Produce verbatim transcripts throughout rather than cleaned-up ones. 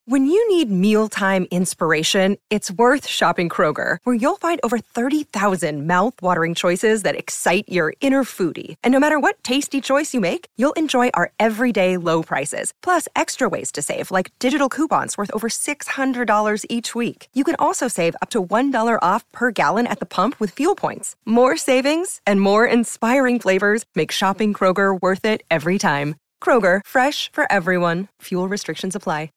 When you need mealtime inspiration, it's worth shopping Kroger, where you'll find over thirty thousand mouth-watering choices that excite your inner foodie. And no matter what tasty choice you make, you'll enjoy our everyday low prices, plus extra ways to save, like digital coupons worth over six hundred dollars each week. You can also save up to one dollar off per gallon at the pump with fuel points. More savings and more inspiring flavors make shopping Kroger worth it every time. Kroger, fresh for everyone. Fuel restrictions apply.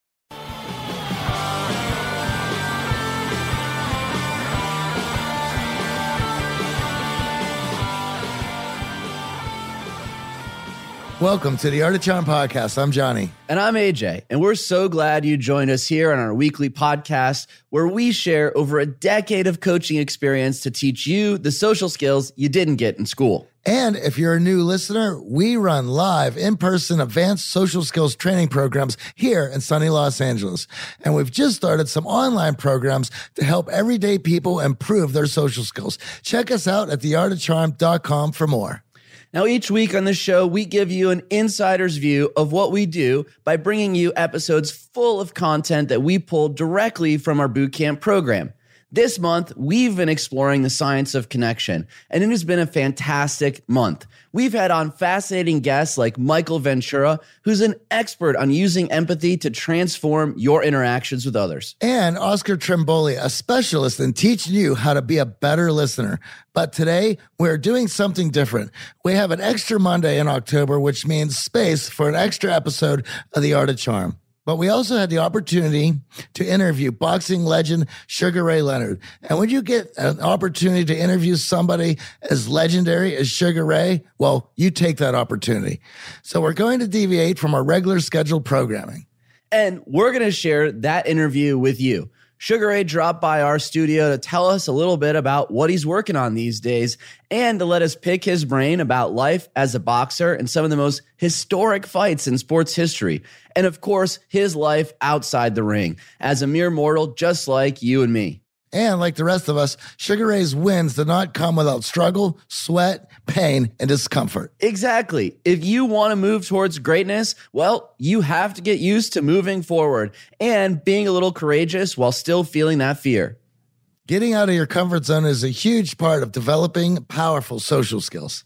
Welcome to the Art of Charm podcast. I'm Johnny. And I'm A J. And we're so glad you joined us here on our weekly podcast where we share over a decade of coaching experience to teach you the social skills you didn't get in school. And if you're a new listener, we run live in-person advanced social skills training programs here in sunny Los Angeles. And we've just started some online programs to help everyday people improve their social skills. Check us out at the art of charm dot com for more. Now, each week on the show, we give you an insider's view of what we do by bringing you episodes full of content that we pulled directly from our bootcamp program. This month, we've been exploring the science of connection, and it has been a fantastic month. We've had on fascinating guests like Michael Ventura, who's an expert on using empathy to transform your interactions with others. And Oscar Trimboli, a specialist in teaching you how to be a better listener. But today, we're doing something different. We have an extra Monday in October, which means space for an extra episode of The Art of Charm. But we also had the opportunity to interview boxing legend Sugar Ray Leonard. And when you get an opportunity to interview somebody as legendary as Sugar Ray, well, you take that opportunity. So we're going to deviate from our regular scheduled programming. And we're going to share that interview with you. Sugar Ray dropped by our studio to tell us a little bit about what he's working on these days and to let us pick his brain about life as a boxer and some of the most historic fights in sports history. And of course, his life outside the ring as a mere mortal just like you and me. And like the rest of us, Sugar Ray's wins did not come without struggle, sweat, pain, and discomfort. Exactly. If you want to move towards greatness, well, you have to get used to moving forward and being a little courageous while still feeling that fear. Getting out of your comfort zone is a huge part of developing powerful social skills.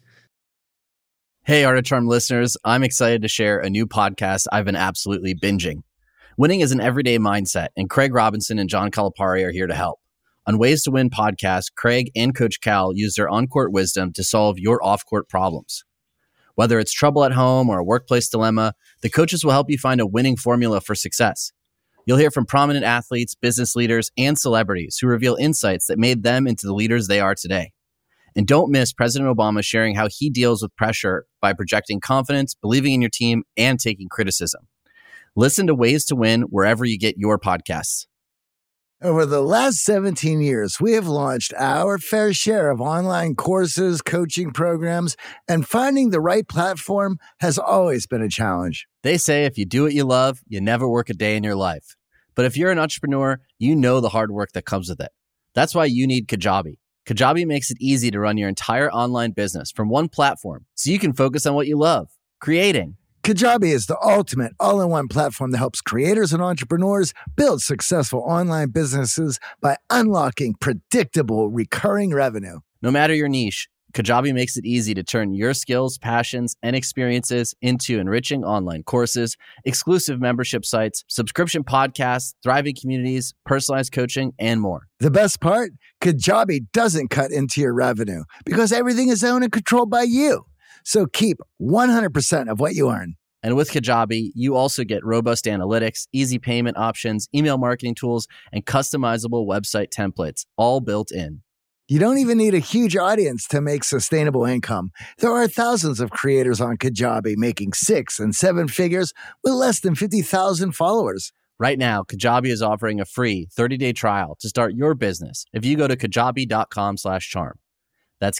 Hey, Art of Charm listeners, I'm excited to share a new podcast I've been absolutely binging. Winning is an everyday mindset, and Craig Robinson and John Calipari are here to help. On Ways to Win podcast, Craig and Coach Cal use their on-court wisdom to solve your off-court problems. Whether it's trouble at home or a workplace dilemma, the coaches will help you find a winning formula for success. You'll hear from prominent athletes, business leaders, and celebrities who reveal insights that made them into the leaders they are today. And don't miss President Obama sharing how he deals with pressure by projecting confidence, believing in your team, and taking criticism. Listen to Ways to Win wherever you get your podcasts. Over the last seventeen years, we have launched our fair share of online courses, coaching programs, and finding the right platform has always been a challenge. They say if you do what you love, you never work a day in your life. But if you're an entrepreneur, you know the hard work that comes with it. That's why you need Kajabi. Kajabi makes it easy to run your entire online business from one platform so you can focus on what you love, creating. Kajabi is the ultimate all-in-one platform that helps creators and entrepreneurs build successful online businesses by unlocking predictable recurring revenue. No matter your niche, Kajabi makes it easy to turn your skills, passions, and experiences into enriching online courses, exclusive membership sites, subscription podcasts, thriving communities, personalized coaching, and more. The best part? Kajabi doesn't cut into your revenue because everything is owned and controlled by you. So keep one hundred percent of what you earn. And with Kajabi, you also get robust analytics, easy payment options, email marketing tools, and customizable website templates, all built in. You don't even need a huge audience to make sustainable income. There are thousands of creators on Kajabi making six and seven figures with less than fifty thousand followers. Right now, Kajabi is offering a free thirty-day trial to start your business if you go to kajabi.com slash charm. That's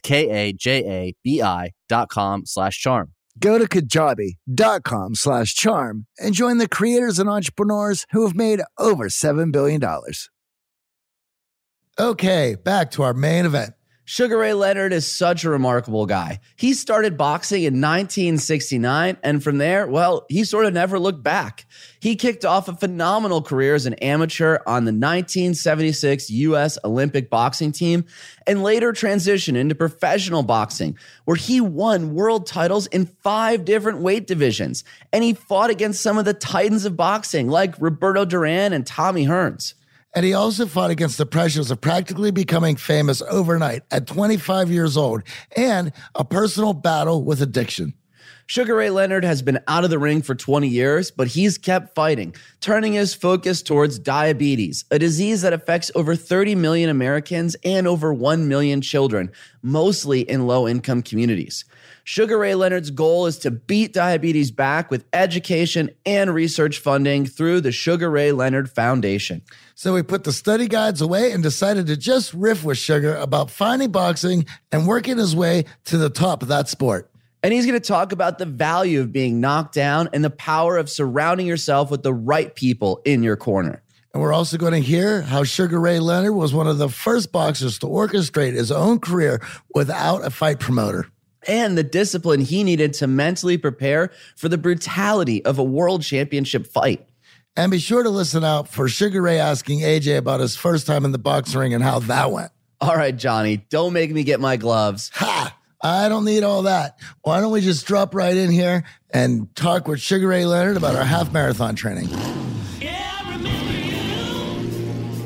K-A-J-A-B-I dot com slash charm. Go to kajabi.com slash charm and join the creators and entrepreneurs who have made over seven billion dollars. Okay, back to our main event. Sugar Ray Leonard is such a remarkable guy. He started boxing in nineteen sixty-nine, and from there, well, he sort of never looked back. He kicked off a phenomenal career as an amateur on the nineteen seventy-six U S Olympic boxing team, and later transitioned into professional boxing, where he won world titles in five different weight divisions, and he fought against some of the titans of boxing like Roberto Duran and Tommy Hearns. And he also fought against the pressures of practically becoming famous overnight at twenty-five years old and a personal battle with addiction. Sugar Ray Leonard has been out of the ring for twenty years, but he's kept fighting, turning his focus towards diabetes, a disease that affects over thirty million Americans and over one million children, mostly in low-income communities. Sugar Ray Leonard's goal is to beat diabetes back with education and research funding through the Sugar Ray Leonard Foundation. So we put the study guides away and decided to just riff with Sugar about finding boxing and working his way to the top of that sport. And he's going to talk about the value of being knocked down and the power of surrounding yourself with the right people in your corner. And we're also going to hear how Sugar Ray Leonard was one of the first boxers to orchestrate his own career without a fight promoter. And the discipline he needed to mentally prepare for the brutality of a world championship fight. And be sure to listen out for Sugar Ray asking A J about his first time in the boxing ring and how that went. All right, Johnny, don't make me get my gloves. Ha! I don't need all that. Why don't we just drop right in here and talk with Sugar Ray Leonard about our half marathon training? Yeah, I remember you.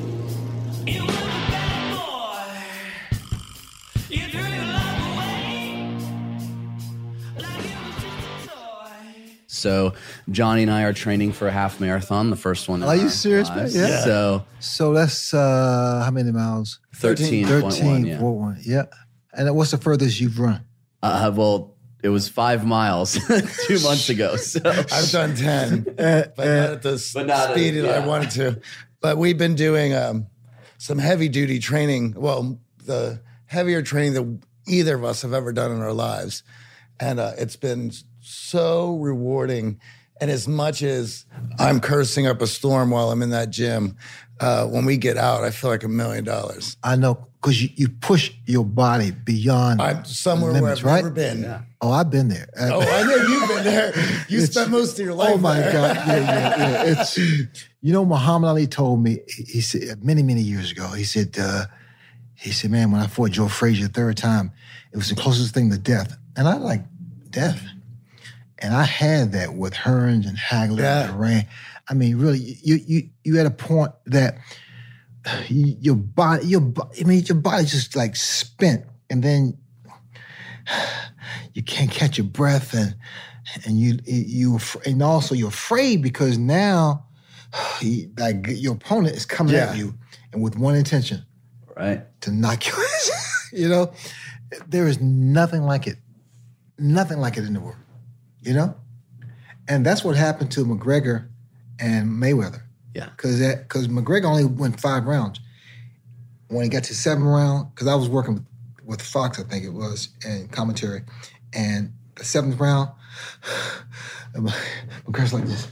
You were a bad boy. You threw your love away like it was just a toy. So Johnny and I are training for a half marathon, the first one. in Are you our serious, man? lives. Yeah. So So that's uh, how many miles? thirteen point one, thirteen yeah. point one. Yeah. And what's the furthest you've run? Uh, well, it was five miles two months ago. So I've done ten, but not at the But not at- speed that yeah. I wanted to. But we've been doing um, some heavy duty training. Well, the heavier training that either of us have ever done in our lives. And uh, it's been so rewarding. And as much as I'm cursing up a storm while I'm in that gym, uh, when we get out, I feel like a million dollars. I know, because you, you push your body beyond I'm somewhere limits, where I've right? never been. Oh, I've been there. Oh, I know you've been there. You It's- spent most of your life Oh my there. God! Yeah, yeah, yeah. It's you know, Muhammad Ali told me. He said many, many years ago. He said, uh, he said, man, when I fought Joe Frazier the third time, it was the closest thing to death, and I like death. And I had that with Hearns and Hagler Yeah. and Duran. I mean, really, you you you at a point that you, your body, your bo- I mean, your body just like spent, and then you can't catch your breath, and and you you and also you're afraid because now, you, like your opponent is coming Yeah. at you, and with one intention, right. to knock you. You know, there is nothing like it, nothing like it in the world. You know, and that's what happened to McGregor and Mayweather. Yeah. Because because McGregor only went five rounds. When he got to seven round, because I was working with, with Fox, I think it was, in commentary, and the seventh round, McGregor's like this,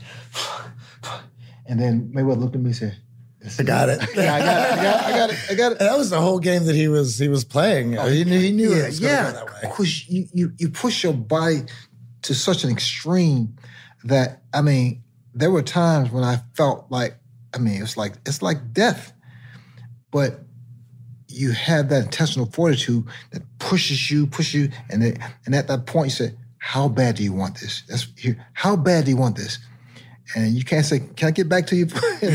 and then Mayweather looked at me and said, I got it. "Yeah, I got it, I got it, I got it, I got it." That was the whole game that he was he was playing. he knew he knew it was yeah, going to go that way. because you, you you push your body to such an extreme that, I mean, there were times when I felt like, I mean, it's like it's like death, but you have that intestinal fortitude that pushes you, pushes you, and it, and at that point you say, "How bad do you want this? That's here. How bad do you want this?" And you can't say, "Can I get back to you?"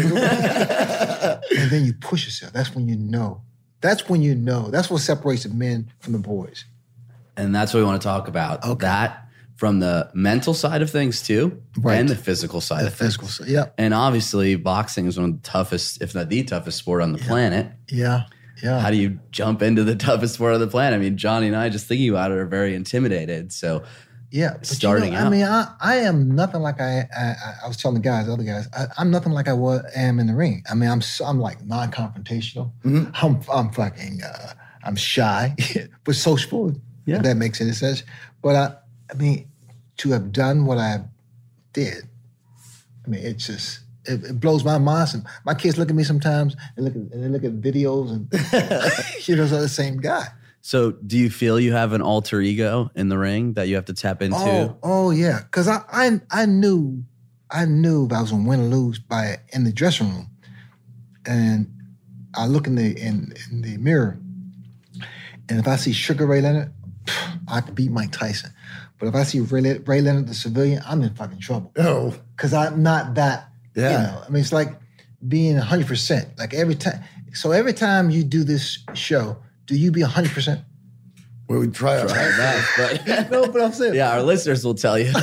And then you push yourself. That's when you know. That's when you know. That's what separates the men from the boys. And that's what we want to talk about. Okay. That from the mental side of things too, Right. and the physical side The of things. physical side, yeah. And obviously, boxing is one of the toughest, if not the toughest sport on the planet. Yeah, yeah. How do you jump into the toughest sport on the planet? I mean, Johnny and I, just thinking about it, are very intimidated. So Yeah, but starting you know, out. I mean, I, I am nothing like I, I I was telling the guys, the other guys, I, I'm nothing like I was am in the ring. I mean, I'm so- I'm like non-confrontational. Mm-hmm. I'm I'm fucking uh, I'm shy, but sociable. Yeah. If that makes any sense. But I I mean, to have done what I did, I mean, it's just it, it blows my mind. Some- My kids look at me sometimes and look at and they look at videos and you know, they're the same guy. So do you feel you have an alter ego in the ring that you have to tap into? Oh, oh yeah. Cause I, I I knew I knew if I was gonna win or lose by in the dressing room. And I look in the in, in the mirror, and if I see Sugar Ray Leonard, I could beat Mike Tyson. But if I see Ray, Ray Leonard, the civilian, I'm in fucking trouble. Oh. Cause I'm not that, Yeah. you know. I mean, it's like being one hundred percent. Like every time. So every time you do this show, do you be one hundred percent? Well, we try our Right now, but No, but I'm saying. yeah, our listeners will tell you.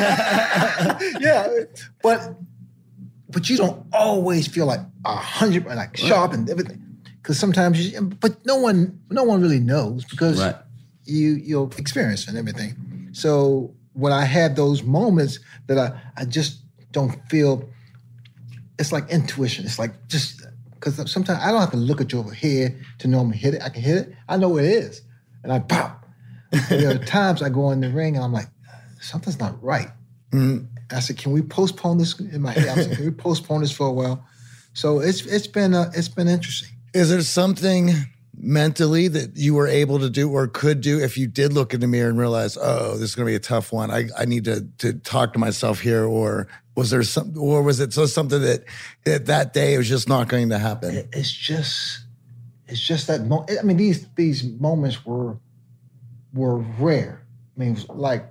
Yeah, but but you don't always feel like a hundred, like sharp and everything, because sometimes you. But no one, no one really knows because Right. you you'll experience and everything. So when I had those moments that I I just don't feel, it's like intuition. It's like just because sometimes I don't have to look at your head to know I'm gonna hit it. I can hit it. I know where it is, and I pop. There are times I go in the ring and I'm like, something's not right. Mm-hmm. I said, can we postpone this in my head? I said, can we postpone this for a while? So it's it's been uh, it's been interesting. Is there something mentally that you were able to do or could do if you did look in the mirror and realize, oh, this is going to be a tough one. I, I need to to talk to myself here. Or was there some, or was it so something that that, that day it was just not going to happen? It, it's just it's just that mo- I mean these these moments were were rare. I mean, it was like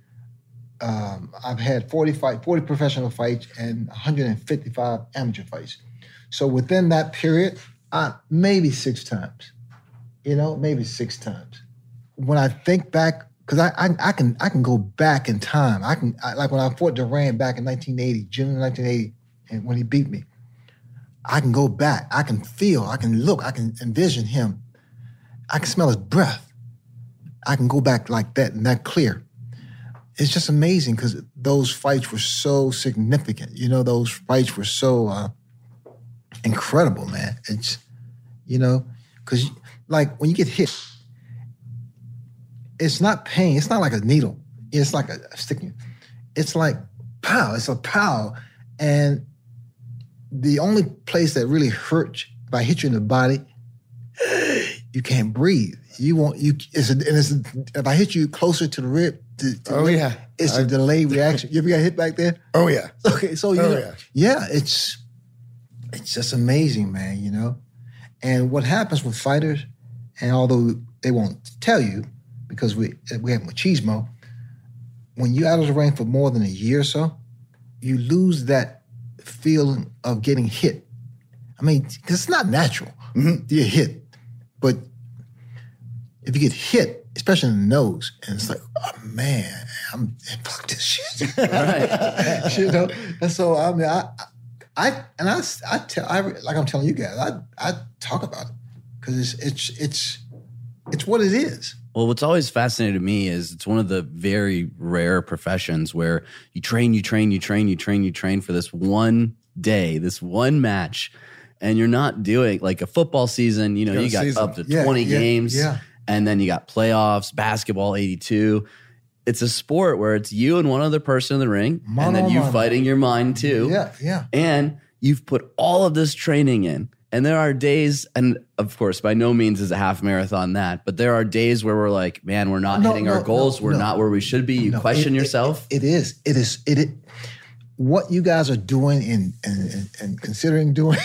um, I've had forty fight, forty professional fights and one hundred fifty-five amateur fights. So within that period, I maybe six times. You know, maybe six times. When I think back, because I, I I can I can go back in time. I can I, like when I fought Duran back in nineteen eighty, June of nineteen eighty, and when he beat me, I can go back. I can feel. I can look. I can envision him. I can smell his breath. I can go back like that and that clear. It's just amazing because those fights were so significant. You know, those fights were so uh, incredible, man. It's, you know, because like when you get hit, it's not pain. It's not like a needle. It's like a, a sticking. It's like pow. It's a pow. And the only place that really hurts if I hit you in the body, you can't breathe. You won't. You. It's a, and it's a, if I hit you closer to the rib, to, to Oh, the rib, yeah. it's I- a delayed reaction. You ever got hit back there? Oh, yeah. Okay, so you Oh, know, yeah. yeah, it's it's just amazing, man. You know, and what happens with fighters, and although they won't tell you because we we have machismo, when you're out of the ring for more than a year or so, you lose that feeling of getting hit. I mean, 'cause it's not natural. Mm-hmm. You hit, but if you get hit, especially in the nose, and it's like, oh man, I'm fuck this shit. Right. You know, and so I mean, I, I, and I, I tell, I like I'm telling you guys, I, I talk about it because it's, it's, it's, it's what it is. Well, what's always fascinated me is it's one of the very rare professions where you train, you train, you train, you train, you train for this one day, this one match, and you're not doing like a football season. You know, You got you a got season. up to Yeah, twenty yeah, games, yeah. and then you got playoffs, basketball, eighty-two. It's a sport where it's you and one other person in the ring, Mano and then you a mano. fighting your mind too. Yeah, yeah. And you've put all of this training in. And there are days, and of course, by no means is a half marathon that, but there are days where we're like, man, we're not No, hitting no, our goals. no, we're no. not where we should be. You No, question it- it- yourself. It, it is. It is. It, it. What you guys are doing and and, and, and considering doing,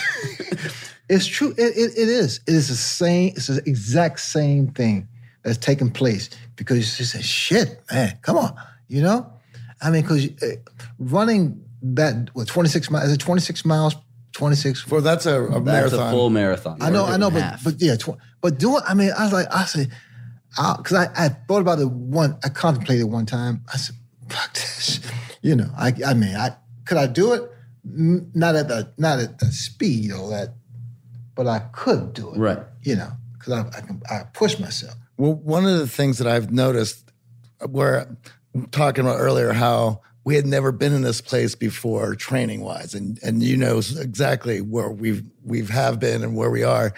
it's true. It, it, it is. It is the same. It's the exact same thing that's taking place because you just say, shit, man, come on, you know. I mean, because uh, running that what twenty-six miles is it twenty-six miles, twenty-six. Well, that's a, a That's marathon. a full marathon. I know, Or I know, but half. but yeah, tw- but doing. I mean, I was like, I said, because I, I thought about it one. I contemplated one time. I said, fuck this. You know, I I mean, I could I do it? N- Not at the not at the speed or that, but I could do it. Right. You know, because I I can I push myself. Well, one of the things that I've noticed, where talking about earlier, how we had never been in this place before, training wise, and and you know exactly where we've we've have been and where we are.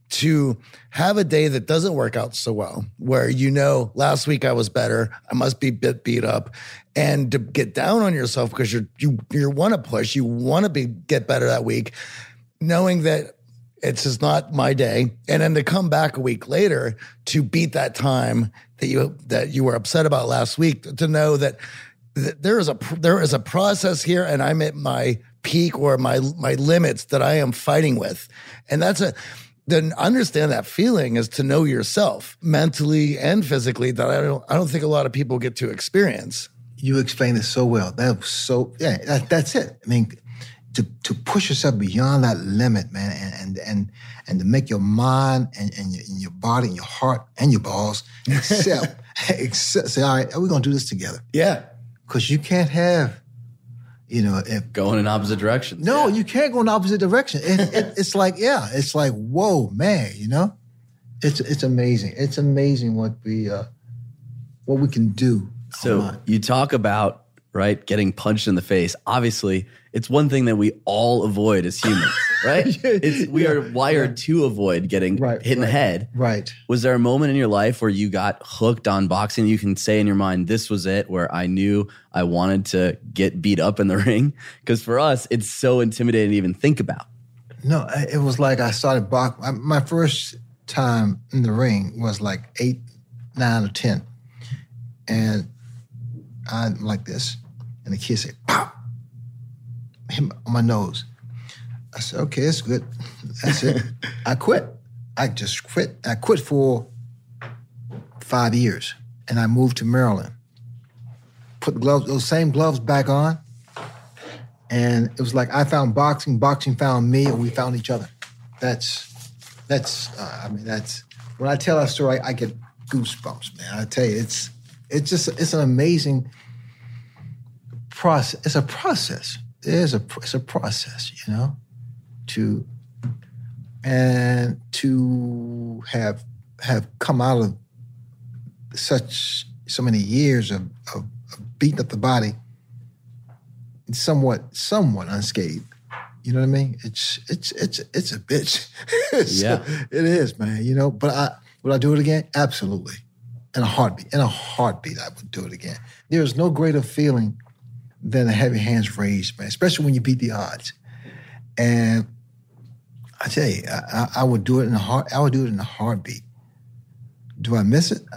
To have a day that doesn't work out so well, where you know last week I was better, I must be bit beat up, and to get down on yourself because you're you you want to push, you want to be get better that week, knowing that It's just not my day. And then to come back a week later to beat that time that you that you were upset about last week, to know that, that there is a there is a process here, and I'm at my peak or my my limits that I am fighting with, and that's a. Then understand that feeling is to know yourself mentally and physically that I don't I don't think a lot of people get to experience. You explained it so well. That was so yeah. That, that's it. I mean, to to push yourself beyond that limit, man, and and and, and to make your mind and, and, your, and your body and your heart and your balls accept accept. Say, all right, we're gonna do this together. Yeah, because you can't have. You know, if, Going in opposite directions. No, yeah. you can't go in the opposite direction. It, it, it's like, yeah, it's like, whoa, man, you know? It's it's amazing. It's amazing what we uh, what we can do. So online. You talk about, right, getting punched in the face. Obviously, it's one thing that we all avoid as humans, right? It's, we Yeah, are wired yeah. to avoid getting Right, hit in the right. head. Right. Was there a moment in your life where you got hooked on boxing? You can say in your mind, this was it, where I knew I wanted to get beat up in the ring? Because for us, it's so intimidating to even think about. No, I- it was like I started box. I- My first time in the ring was like eight, nine, or ten, and I'm like this, and the kid said, "Pop!" Hit me on my nose. I said, "Okay, it's good. That's it." I quit. I just quit. I quit for five years, and I moved to Maryland. Put the gloves, those same gloves back on. And it was like I found boxing, boxing found me, and we found each other. That's, that's. Uh, I mean, that's when I tell that story, I, I get goosebumps, man. I tell you, it's, it's just, it's an amazing process. It's a process. It is a, it's a process, you know, to, and to have have come out of such so many years of, of, of beating up the body. Somewhat, somewhat unscathed. You know what I mean? It's it's it's it's a bitch. It's- Yeah. it is, man. You know, but I would I do it again? Absolutely, in a heartbeat. In a heartbeat, I would do it again. There is no greater feeling than a heavy hands raised, man. Especially when you beat the odds. And I tell you, I, I, I would do it in a heart. I would do it in a heartbeat. Do I miss it?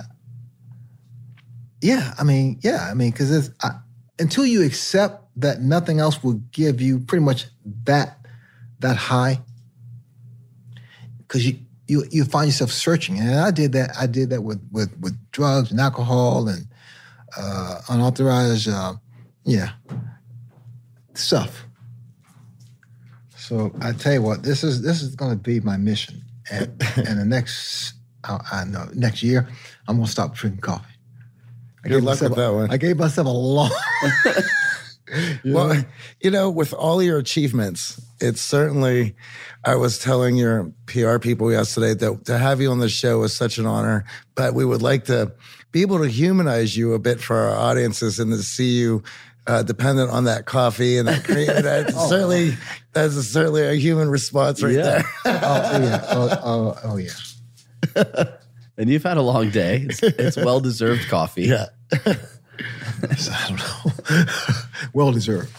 Yeah, I mean, yeah, I mean, because until you accept that nothing else will give you pretty much that that high, because you, you you find yourself searching, and I did that. I did that with with, with drugs and alcohol and uh, unauthorized, uh, yeah, stuff. So I tell you what, this is this is going to be my mission, and and the next I, I know next year I'm going to stop drinking coffee. I Good gave luck myself with that a- one. I gave myself a long. You Well, know? you know, with all your achievements, it's certainly, I was telling your P R people yesterday that to have you on the show is such an honor, but we would like to be able to humanize you a bit for our audiences and to see you uh, dependent on that coffee and that cream. That's Oh. certainly, that's a, certainly a human response right Yeah. there. oh yeah, oh, oh, oh yeah. And you've had a long day. It's, it's well-deserved coffee. Yeah. I don't know. Well deserved.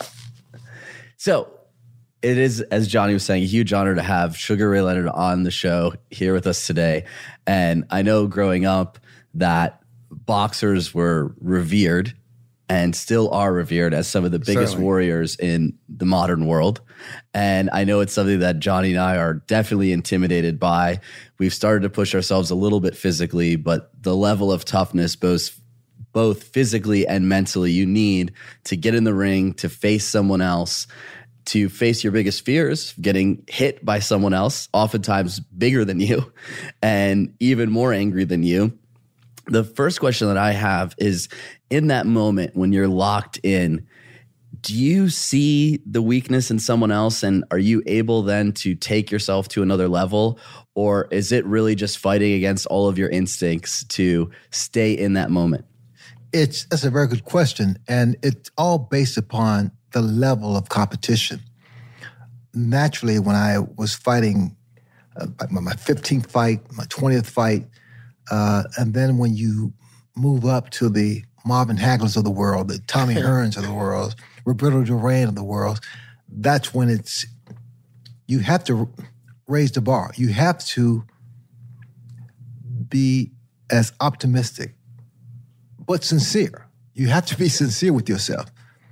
So it is, as Johnny was saying, a huge honor to have Sugar Ray Leonard on the show here with us today. And I know growing up that boxers were revered and still are revered as some of the biggest Certainly. warriors in the modern world. And I know it's something that Johnny and I are definitely intimidated by. We've started to push ourselves a little bit physically, but the level of toughness, both both physically and mentally, you need to get in the ring, to face someone else, to face your biggest fears, getting hit by someone else, oftentimes bigger than you and even more angry than you. The first question that I have is, in that moment when you're locked in, do you see the weakness in someone else, and are you able then to take yourself to another level? Or is it really just fighting against all of your instincts to stay in that moment? It's that's a very good question, and it's all based upon the level of competition. Naturally, when I was fighting uh, my my fifteenth fight, my twentieth fight, uh, and then when you move up to the Marvin Haglers of the world, the Tommy Hearns of the world, Roberto Duran of the world, that's when it's you have to raise the bar. You have to be as optimistic, but sincere. You have to be sincere with yourself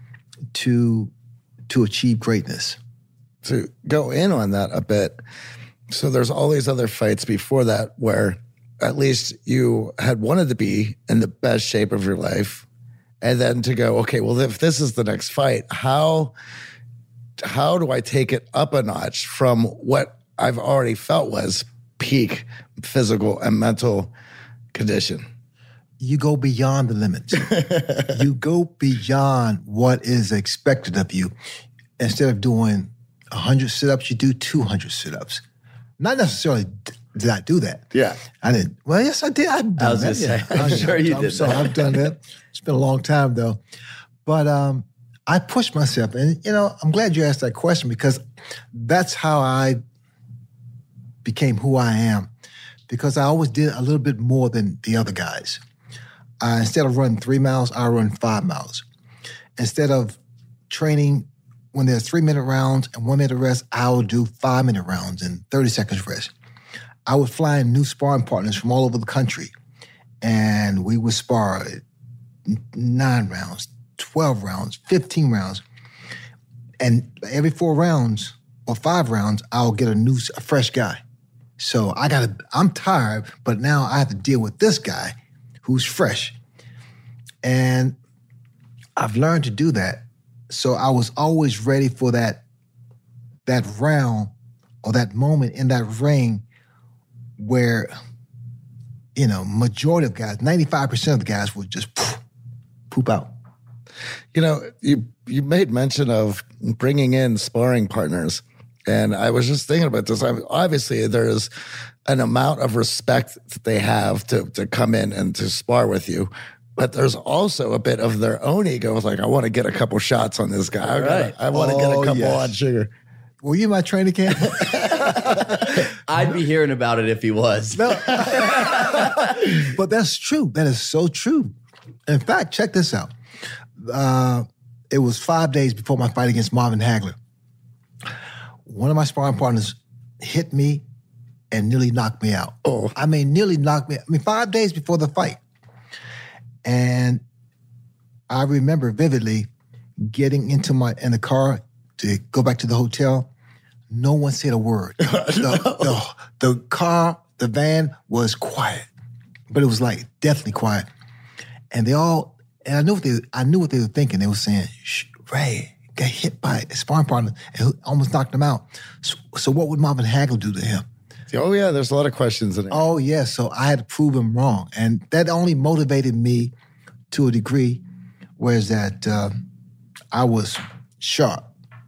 to, to achieve greatness. To go in on that a bit, so there's all these other fights before that where at least you had wanted to be in the best shape of your life, and then to go, okay, well, if this is the next fight, how how do I take it up a notch from what I've already felt was peak physical and mental condition? You go beyond the limits. You go beyond what is expected of you. Instead of doing one hundred sit-ups, you do two hundred sit-ups. Not necessarily did I do that. Yeah. I didn't. Well, yes, I did. I've done I was that. going to say, Yeah. I'm sure you I'm did sorry, that. I've done that. It's been a long time, though. But um, I pushed myself. And, you know, I'm glad you asked that question because that's how I became who I am. Because I always did a little bit more than the other guys. Uh, instead of running three miles, I run five miles. Instead of training when there's three-minute rounds and one-minute rest, I will do five-minute rounds and thirty seconds rest. I would fly in new sparring partners from all over the country, and we would spar nine rounds, twelve rounds, fifteen rounds. And every four rounds or five rounds, I'll get a new, a fresh guy. So I gotta, I'm tired, but now I have to deal with this guy who's fresh. And I've learned to do that. So I was always ready for that, that round or that moment in that ring where, you know, majority of guys, ninety-five percent of the guys would just poof, poop out. You know, you you made mention of bringing in sparring partners, and I was just thinking about this. I mean, obviously, there's an amount of respect that they have to to come in and to spar with you, but there's also a bit of their own ego. It's like, I want to get a couple shots on this guy. I, gotta- Right. I want to get Oh, a couple yes. on sugar. Were you in my training camp? I'd be hearing about it if he was. No. But that's true. That is so true. In fact, check this out. Uh, it was five days before my fight against Marvin Hagler. One of my sparring partners hit me and nearly knocked me out. Oh. I mean, nearly knocked me out. I mean, five days before the fight. And I remember vividly getting into my in the car to go back to the hotel. No one said a word. The, the, the car, the van was quiet, but it was like deathly quiet. And they all, and I knew what they, I knew what they were thinking. They were saying, Shh, Ray got hit by a sparring partner and almost knocked him out. So, so what would Marvin Hagler do to him? Oh yeah, there's a lot of questions in it. Oh yeah, so I had to prove him wrong, and that only motivated me to a degree. Whereas that uh, I was sharp.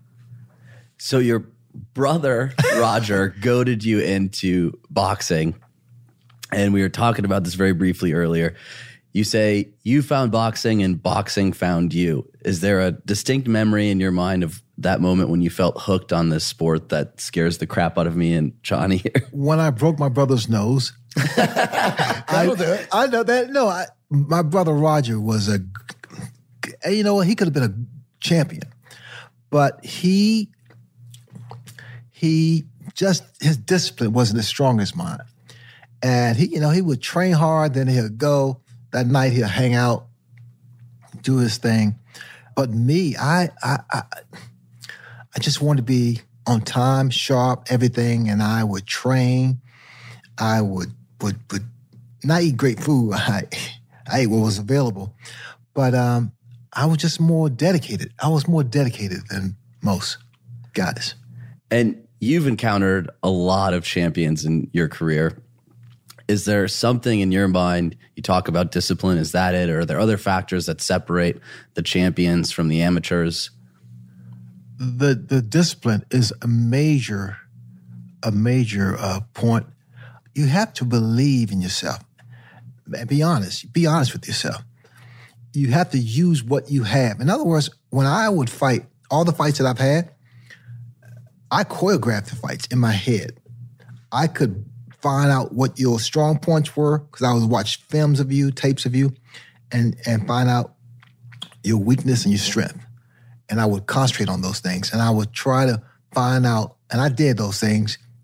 So your brother, Roger, goaded you into boxing. And we were talking about this very briefly earlier. You say you found boxing and boxing found you. Is there a distinct memory in your mind of that moment when you felt hooked on this sport that scares the crap out of me and Johnny here? When I broke my brother's nose, That'll do it. I know that. No, I, my brother Roger was a, you know what, he could have been a champion, but he, he just, his discipline wasn't as strong as mine. And he, you know, he would train hard, then he'll go, that night he'll hang out, do his thing. But me, I, I, I, I just wanted to be on time, sharp, everything, and I would train. I would, would, would not eat great food. I, I ate what was available. But um, I was just more dedicated. I was more dedicated than most guys. And you've encountered a lot of champions in your career. Is there something in your mind, you talk about discipline, is that it? Or are there other factors that separate the champions from the amateurs? The the discipline is a major, a major uh, point. You have to believe in yourself. Be honest. Be honest with yourself. You have to use what you have. In other words, when I would fight, all the fights that I've had, I choreographed the fights in my head. I could find out what your strong points were because I would watch films of you, tapes of you, and and find out your weakness and your strength. And I would concentrate on those things. And I would try to find out, and I did those things,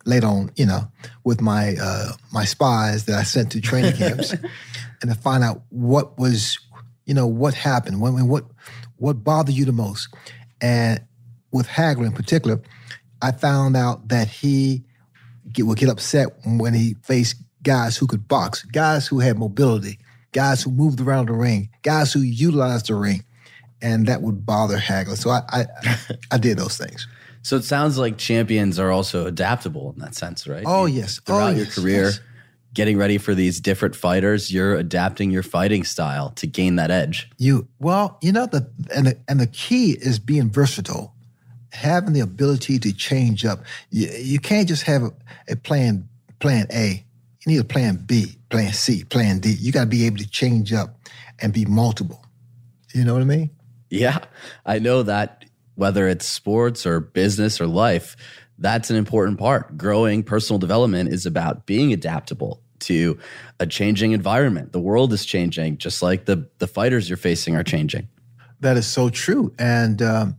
later on, you know, with my uh, my spies that I sent to training camps, and to find out what was, you know, what happened, when, what what bothered you the most. And with Hagler in particular, I found out that he get, would get upset when he faced guys who could box, guys who had mobility, guys who moved around the ring, guys who utilized the ring, and that would bother Hagler. So I I, I did those things. So it sounds like champions are also adaptable in that sense, right? Oh, You- yes. Throughout Oh, your yes, career, yes. getting ready for these different fighters, you're adapting your fighting style to gain that edge. You well, you know the and the, and the key is being versatile, having the ability to change up. You, you can't just have a, a plan plan A. You need a plan B, plan C, plan D. You got to be able to change up and be multiple. You know what I mean? Yeah, I know that whether it's sports or business or life, that's an important part. Growing personal development is about being adaptable to a changing environment. The world is changing, just like the the fighters you're facing are changing. That is so true. And, um,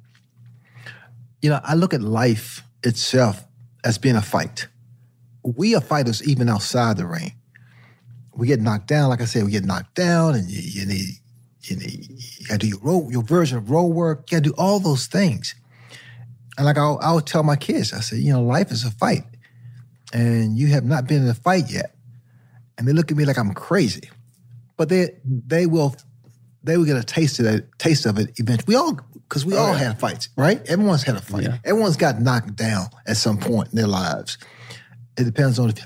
you know, I look at life itself as being a fight. We are fighters even outside the ring. We get knocked down. Like I said, we get knocked down, and you, you need, you need, you got to do your road, your version of road work. You got to do all those things. And like I'll, I'll tell my kids, I say, you know, life is a fight, and you have not been in a fight yet. And they look at me like I'm crazy, but they they will they will get a taste of that taste of it eventually. We all because we Oh, all yeah. had fights, right? Everyone's had a fight. Yeah. Everyone's got knocked down at some point in their lives. It depends on if,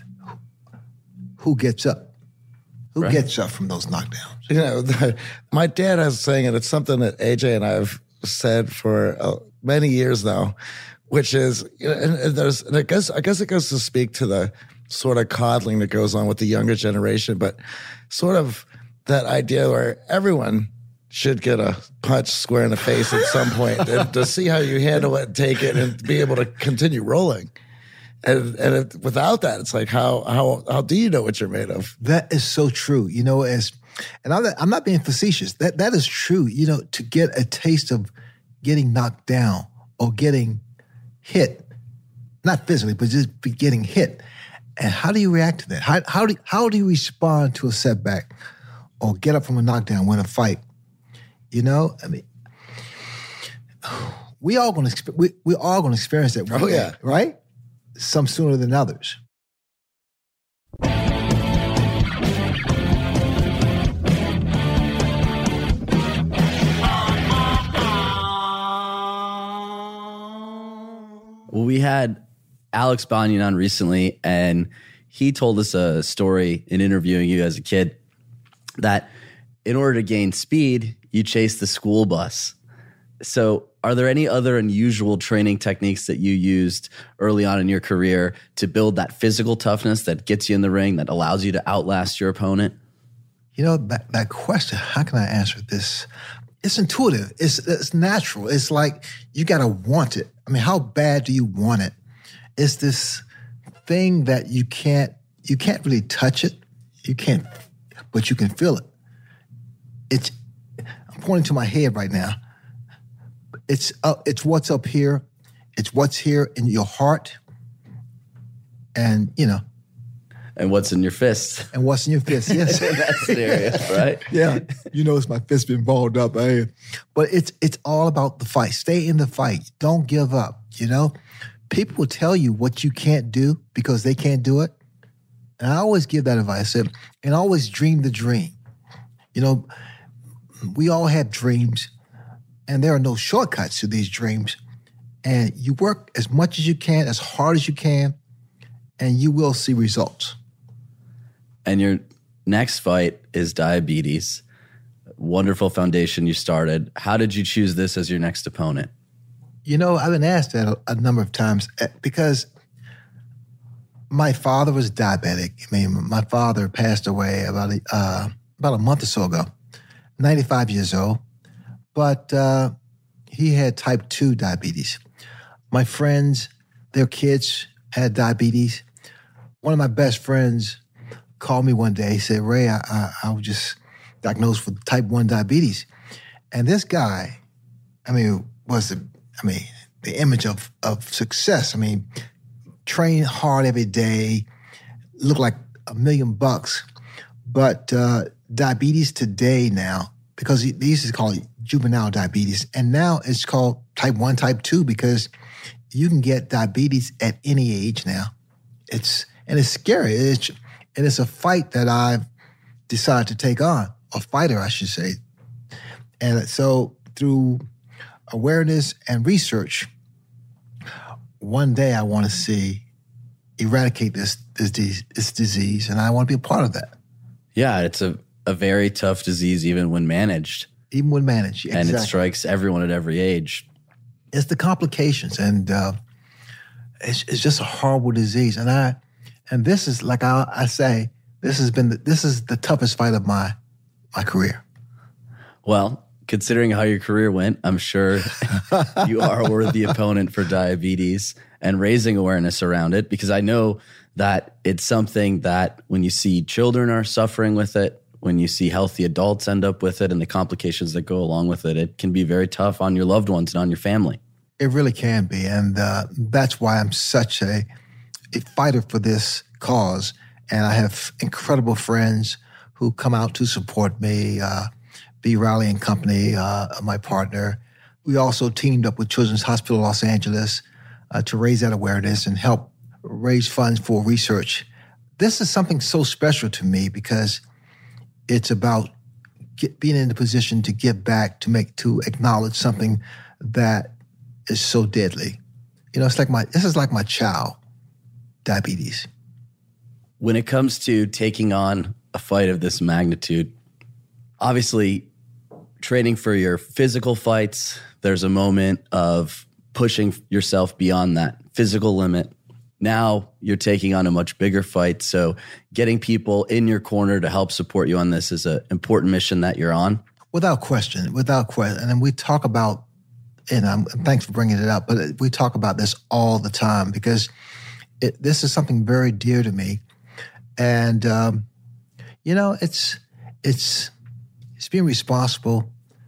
who gets up, who Right. gets up from those knockdowns. You know, the, my dad has a saying, and it's something that A J and I have said for uh, many years now, which is, you know, and, and there's, and I guess, I guess it goes to speak to the sort of coddling that goes on with the younger generation, but sort of that idea where everyone should get a punch square in the face at some point and to see how you handle it, take it, and be able to continue rolling. And and it, without that, it's like how how how do you know what you're made of? That is so true. You know, as and I'm not, I'm not being facetious. That that is true. You know, to get a taste of getting knocked down or getting hit, not physically, but just be getting hit. And how do you react to that? How how do how do you respond to a setback or get up from a knockdown, win a fight? You know, I mean, we all gonna exp- we we all gonna experience that. one Oh, day, yeah. right. Some sooner than others. Well, we had Alex Banyan on recently, and he told us a story in interviewing you as a kid that in order to gain speed, you chase the school bus. So are there any other unusual training techniques that you used early on in your career to build that physical toughness that gets you in the ring, that allows you to outlast your opponent? You know, that, that question, how can I answer this? It's intuitive. It's, it's natural. It's like you got to want it. I mean, how bad do you want it? It's this thing that you can't, you can't really touch it. You can't, but you can feel it. It's, I'm pointing to my head right now. It's up, it's what's up here. It's what's here in your heart. And, you know, And what's in your fist? and what's in your fist. Yes. That scenario, right? Yeah, you notice my fist been balled up, eh? But it's it's all about the fight. Stay in the fight. Don't give up. You know, people will tell you what you can't do because they can't do it, and I always give that advice. And and always dream the dream. You know, we all have dreams, and there are no shortcuts to these dreams. And you work as much as you can, as hard as you can, and you will see results. And your next fight is diabetes. Wonderful foundation you started. How did you choose this as your next opponent? You know, I've been asked that a, a number of times eh, because my father was diabetic. I mean, my father passed away about a, uh, about a month or so ago, ninety-five years old, but uh, he had type two diabetes. My friends, their kids had diabetes. One of my best friends called me one day. He said, Ray, I, I, I was just diagnosed with type one diabetes. And this guy, I mean, was the, I mean, the image of, of success. I mean, train hard every day, look like a million bucks. But uh, diabetes today now, because they used to call it juvenile diabetes, and now it's called type one, type two, because you can get diabetes at any age now. It's and it's scary. It's, and it's a fight that I've decided to take on, a fighter, I should say. And so through awareness and research, one day I want to see eradicate this this, this disease, and I want to be a part of that. Yeah, it's a, a very tough disease even when managed. Even when managed, And exactly. it strikes everyone at every age. It's the complications, and uh, it's, it's just a horrible disease. And I, and this is like I, I say, this has been the, this is the toughest fight of my my career. Well, considering how your career went, I'm sure you are a worthy opponent for diabetes and raising awareness around it, because I know that it's something that when you see children are suffering with it, when you see healthy adults end up with it and the complications that go along with it, it can be very tough on your loved ones and on your family. It really can be. And uh, that's why I'm such a, a fighter for this cause. And I have incredible friends who come out to support me. Uh, B. Riley and Company, uh, my partner. We also teamed up with Children's Hospital Los Angeles uh, to raise that awareness and help raise funds for research. This is something so special to me because it's about get, being in the position to give back, to make, to acknowledge something that is so deadly. You know, it's like my, this is like my child, diabetes. When it comes to taking on a fight of this magnitude, obviously training for your physical fights, there's a moment of pushing yourself beyond that physical limit. Now you're taking on a much bigger fight. So getting people in your corner to help support you on this is an important mission that you're on. Without question, without question. And we talk about, and um, thanks for bringing it up, but we talk about this all the time because it, this is something very dear to me. And, um, you know, it's, it's, it's being responsible.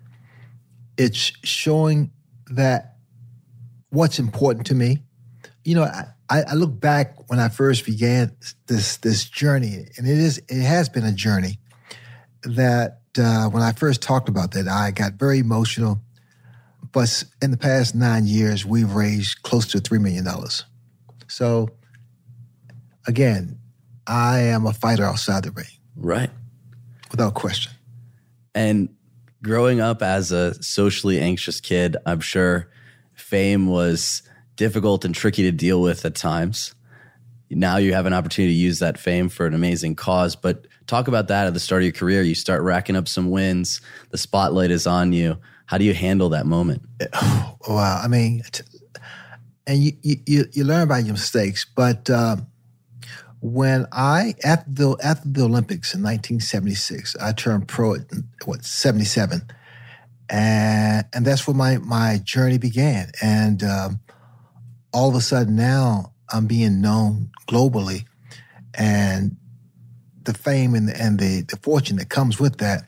It's showing that what's important to me. You know, I, I look back when I first began this this journey, and it is it has been a journey. That uh, when I first talked about that, I got very emotional. But in the past nine years, we've raised close to three million dollars. So, again, I am a fighter outside the ring, Right. without question. And growing up as a socially anxious kid, I'm sure fame was difficult and tricky to deal with at times. Now you have an opportunity to use that fame for an amazing cause. But talk about that at the start of your career. You start racking up some wins. The spotlight is on you. How do you handle that moment? Wow. I mean, t- and you, you, you learn by your mistakes. But um, when I, after the, after the Olympics in nineteen seventy-six, I turned pro at, what, seventy-seven. And, and that's where my, my journey began. And um, all of a sudden now I'm being known globally. And the fame and the, and the, the fortune that comes with that,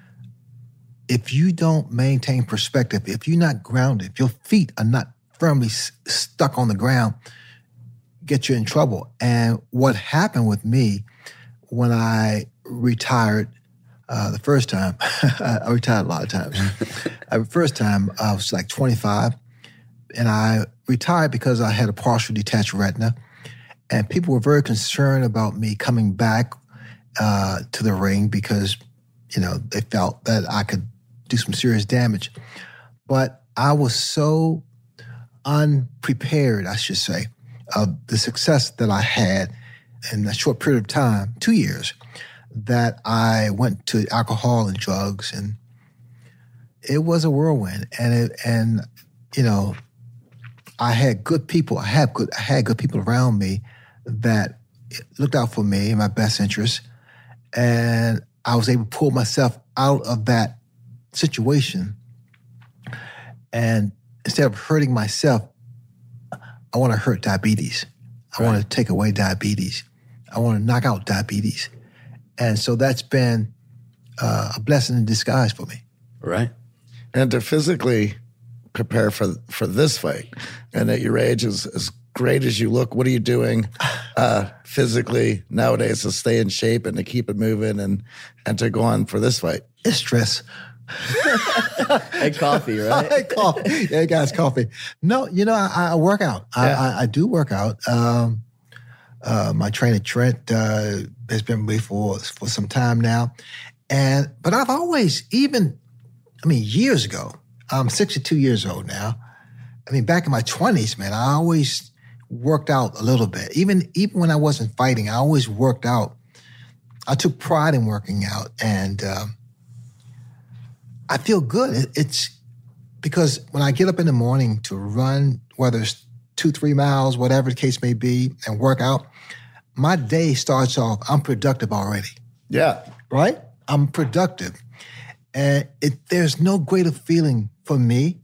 if you don't maintain perspective, if you're not grounded, if your feet are not firmly s- stuck on the ground, get you in trouble. And what happened with me when I retired uh, the first time, I retired a lot of times. uh, the first time I was like twenty-five, and I retired because I had a partial detached retina, and people were very concerned about me coming back uh, to the ring because, you know, they felt that I could do some serious damage. But I was so unprepared, I should say, of the success that I had in a short period of time, two years, that I went to alcohol and drugs, and it was a whirlwind. And it, and you know, I had good people. I had good. I had good people around me that looked out for me in my best interest, and I was able to pull myself out of that situation. And instead of hurting myself, I want to hurt diabetes. I want to take away diabetes. I want to knock out diabetes. And so that's been uh, a blessing in disguise for me. Right. And to physically prepare for for this fight, and at your age as, as great as you look, what are you doing uh, physically nowadays to stay in shape and to keep it moving and and to go on for this fight? It's stress. And coffee, right? Coffee. Yeah, guys, coffee. No, you know, I, I work out. I, Yeah. I, I do work out. Um, uh, my trainer Trent uh, has been with me for for some time now, and but I've always, even, I mean, years ago. I'm sixty-two years old now. I mean, back in my twenties, man, I always worked out a little bit. Even even when I wasn't fighting, I always worked out. I took pride in working out, and um, I feel good. It, it's because when I get up in the morning to run, whether it's two, three miles, whatever the case may be, and work out, my day starts off, I'm productive already, Yeah. right? I'm productive. And it, there's no greater feeling for me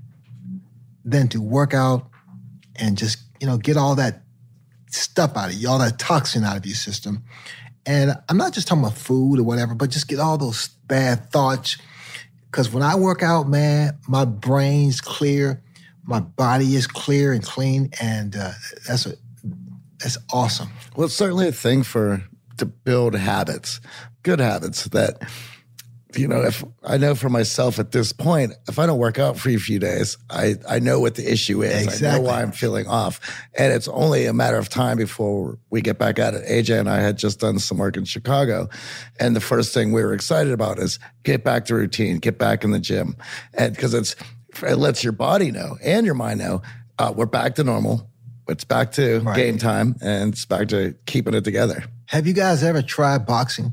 than to work out and just, you know, get all that stuff out of you, all that toxin out of your system. And I'm not just talking about food or whatever, but just get all those bad thoughts. Because when I work out, man, my brain's clear, my body is clear and clean, and uh, that's a, that's awesome. Well, it's certainly a thing for to build habits, good habits that, you know, if I know for myself at this point, if I don't work out for a few days, I, I know what the issue is. I know Exactly. why I'm feeling off. And it's only a matter of time before we get back at it. A J and I had just done some work in Chicago. And the first thing we were excited about is get back to routine, get back in the gym. And because it's, it lets your body know and your mind know, uh, we're back to normal. It's back to Right. game time and it's back to keeping it together. Have you guys ever tried boxing?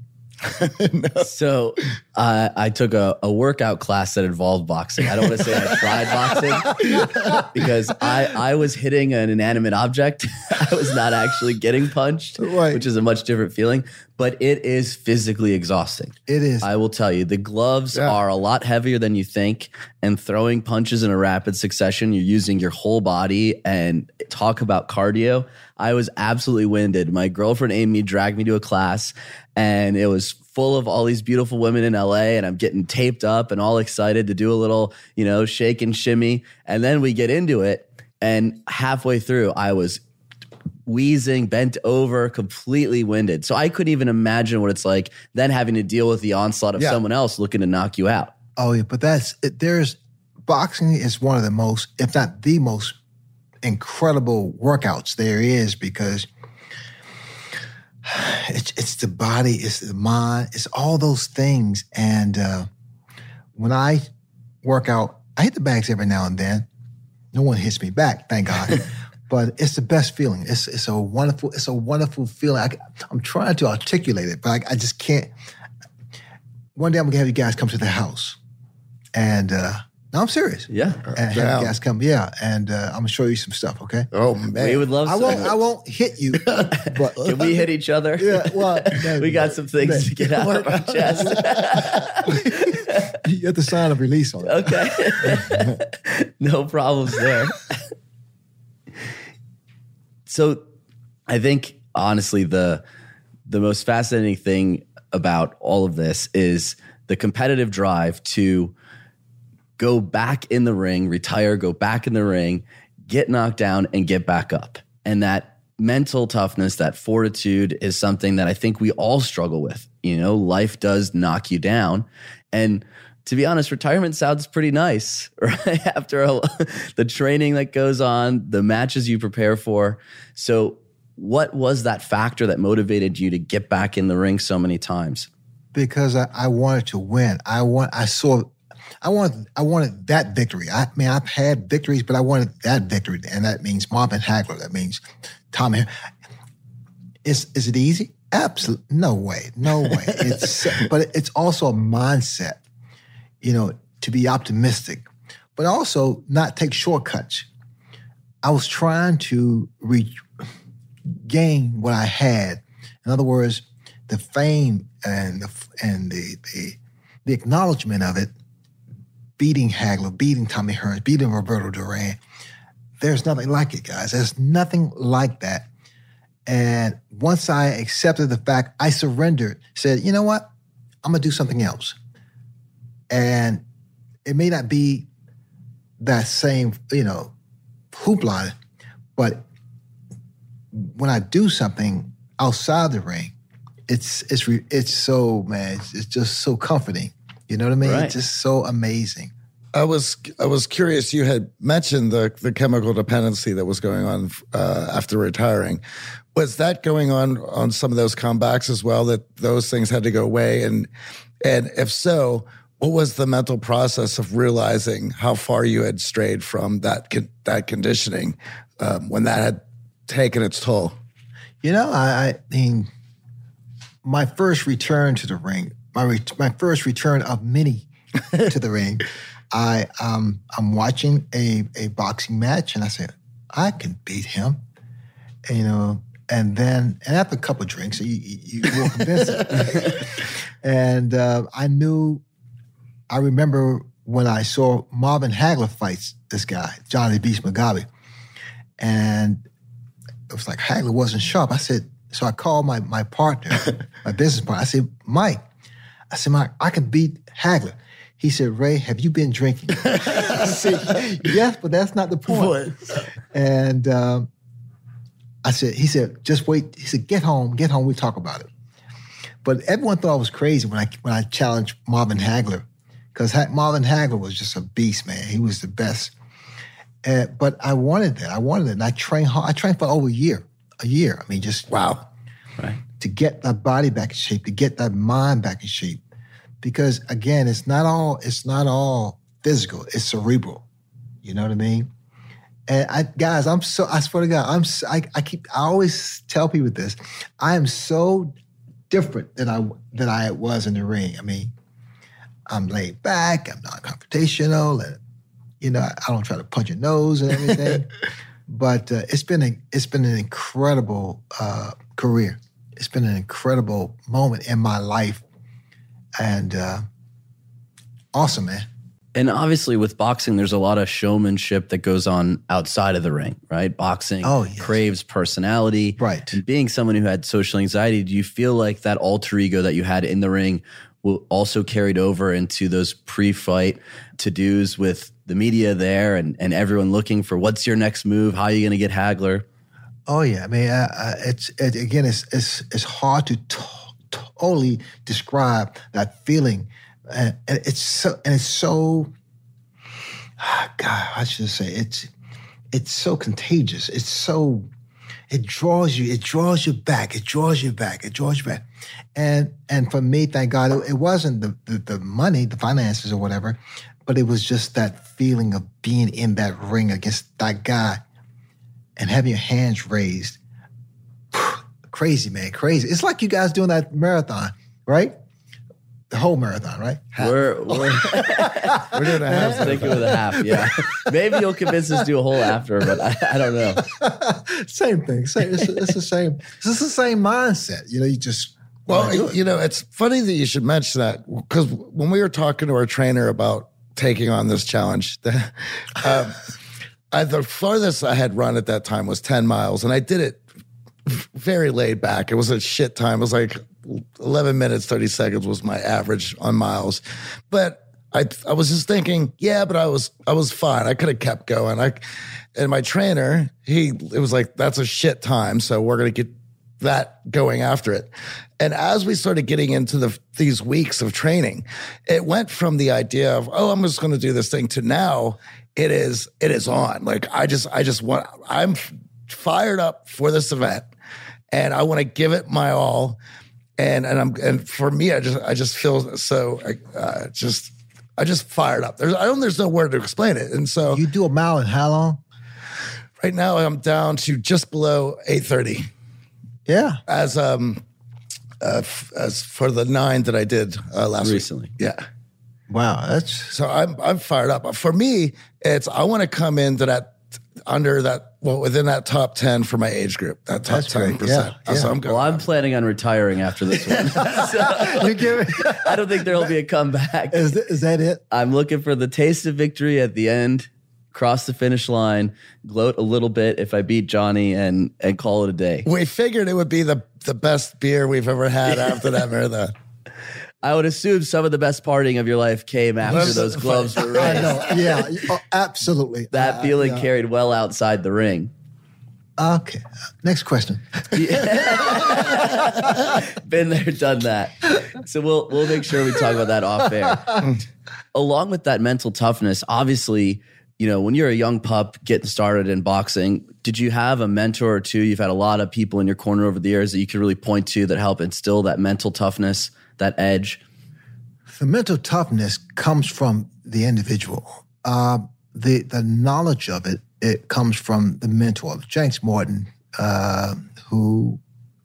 So uh, I took a, a workout class that involved boxing. I don't want to say I tried boxing because I, I was hitting an inanimate object. I was not actually getting punched, Right. which is a much different feeling. But it is physically exhausting. It is. I will tell you, the gloves Yeah. are a lot heavier than you think, and throwing punches in a rapid succession, you're using your whole body. And talk about cardio. I was absolutely winded. My girlfriend Amy dragged me to a class, and it was full of all these beautiful women in L A, and I'm getting taped up and all excited to do a little, you know, shake and shimmy. And then we get into it, and halfway through, I was wheezing, bent over, completely winded. So I couldn't even imagine what it's like then having to deal with the onslaught of Yeah. someone else looking to knock you out. Oh, yeah, but that's, it, there's, boxing is one of the most, if not the most incredible workouts there is, because it's, it's the body, it's the mind, it's all those things. And uh, when I work out, I hit the bags every now and then. No one hits me back, thank God. But it's the best feeling. It's it's a wonderful, it's a wonderful feeling. I, I'm trying to articulate it, but I, I just can't. One day I'm gonna have you guys come to the house, and uh, no, I'm serious. Yeah. And have Down. you guys come, yeah, and uh, I'm gonna show you some stuff. Okay. Oh, man. We would love I some. won't. I won't hit you. But Can we hit each other? Yeah. Well, We got some things to get out of our chest. you have to sign a release on it. Okay. No problems there. So I think honestly the the most fascinating thing about all of this is the competitive drive to go back in the ring, retire, go back in the ring, get knocked down and get back up. And that mental toughness, that fortitude is something that I think we all struggle with. You know, life does knock you down. And to be honest, retirement sounds pretty nice, right? After a, the training that goes on, the matches you prepare for. So what was that factor that motivated you to get back in the ring so many times? Because I, I wanted to win. I want. I saw. I wanted. I wanted that victory. I mean, I've had victories, but I wanted that victory, and that means Marvin Hagler. That means Tommy. Is is it easy? Absolutely, no way, no way. It's but it's also a mindset. You know, to be optimistic, but also not take shortcuts. I was trying to regain what I had. In other words, the fame and the and the the, the acknowledgement of it, beating Hagler, beating Tommy Hearns, beating Roberto Duran. There's nothing like it, guys. There's nothing like that. And once I accepted the fact, I surrendered, said, you know what? I'm going to do something else. And it may not be that same, you know, hoopla, but when I do something outside the ring, it's it's re, it's so man, it's, it's just so comforting. You know what I mean? Right. It's just so amazing. I was I was curious. You had mentioned the the chemical dependency that was going on uh, after retiring. Was that going on on some of those comebacks as well? That those things had to go away, and and if so, what was the mental process of realizing how far you had strayed from that con- that conditioning um, when that had taken its toll? You know, I, I mean, my first return to the ring, my re- my first return of many to the ring. I um I'm watching a a boxing match and I said, I can beat him. And, you know, and then and after a couple of drinks, you you, you will convince it. And uh, I knew I remember when I saw Marvin Hagler fights this guy, Johnny Beast Mugabe. And it was like Hagler wasn't sharp. I said, so I called my my partner, my business partner. I said, Mike, I said, Mike, I can beat Hagler. He said, Ray, have you been drinking? I said, yes, but that's not the point. And um, I said, he said, just wait. He said, get home, get home, we'll talk about it. But everyone thought I was crazy when I when I challenged Marvin Hagler, because ha- Marvin Hagler was just a beast, man. He was the best. Uh, but I wanted that. I wanted it. And I trained hard. I trained for over a year. A year. I mean, just Wow. Right. to get that body back in shape, to get that mind back in shape. Because again, it's not all it's not all physical. It's cerebral. You know what I mean? And I, guys, I'm so I swear to God, I'm so, I, I keep I always tell people this. I am so different than I than I was in the ring. I mean, I'm laid back. I'm not confrontational, and you know, I, I don't try to punch your nose and everything. But uh, it's been a, it's been an incredible uh, career. It's been an incredible moment in my life. And uh, awesome, man. And obviously with boxing, there's a lot of showmanship that goes on outside of the ring, right? Boxing Oh, yes. craves personality. Right. And being someone who had social anxiety, do you feel like that alter ego that you had in the ring will also carried over into those pre-fight to-dos with the media there and, and everyone looking for what's your next move? How are you going to get Hagler? Oh yeah, I mean, uh, uh, it's it, again, it's it's it's hard to t- totally describe that feeling, and, and it's so and it's so. God, I should say it's it's so contagious. It's so it draws you. It draws you back. It draws you back. It draws you back. And and for me, thank God, it, it wasn't the, the the money, the finances, or whatever, but it was just that feeling of being in that ring against that guy. And having your hands raised. Crazy, man, crazy. It's like you guys doing that marathon, right? The whole marathon, right? We're, we're, We're doing a I half. was thinking with a half, yeah. Maybe you'll convince us to do a whole after, but I, I don't know. Same thing. Same, it's, it's the same. It's the same mindset. You know, you just wanna do Well, it. you know, it's funny that you should mention that because when we were talking to our trainer about taking on this challenge, the, um, I, the farthest I had run at that time was ten miles, and I did it very laid back. It was a shit time. It was like eleven minutes, thirty seconds was my average on miles. But I I was just thinking, yeah, but I was I was fine. I could have kept going. I and my trainer, he it was like, that's a shit time, so we're gonna get that going after it. And as we started getting into the these weeks of training, it went from the idea of, oh, I'm just gonna do this thing to now it is it is on. Like I just I just want I'm fired up for this event and I want to give it my all. And and I'm and for me, I just I just feel so uh, just I just fired up. There's I don't there's no word to explain it. And so You do a mile in how long? right now I'm down to just below eight thirty Yeah. as um uh, f- as for the nine that I did uh, last Recently. week. Yeah. Wow. That's So I'm I'm fired up. For me, it's I want to come into that under that well within that top ten for my age group. That top That's great. ten percent. Yeah, So yeah. I'm going. Well, I'm planning on retiring after this one. So, you give it. I don't think there'll be a comeback. Is, th- is that it? I'm looking for the taste of victory at the end, cross the finish line, gloat a little bit if I beat Johnny, and and call it a day. We figured it would be the the best beer we've ever had after that marathon. I would assume some of the best partying of your life came after Let's- those gloves were I raised. know. Yeah. Oh, absolutely. That Uh, feeling yeah. carried well outside the ring. Okay. Next question. Been there, done that. So we'll we'll make sure we talk about that off air. Along with that mental toughness, obviously, you know, when you're a young pup getting started in boxing, did you have a mentor or two? You've had a lot of people in your corner over the years that you could really point to that help instill that mental toughness, that edge. The mental toughness comes from the individual. Uh, the the knowledge of it, it comes from the mentor, James Morton, uh, who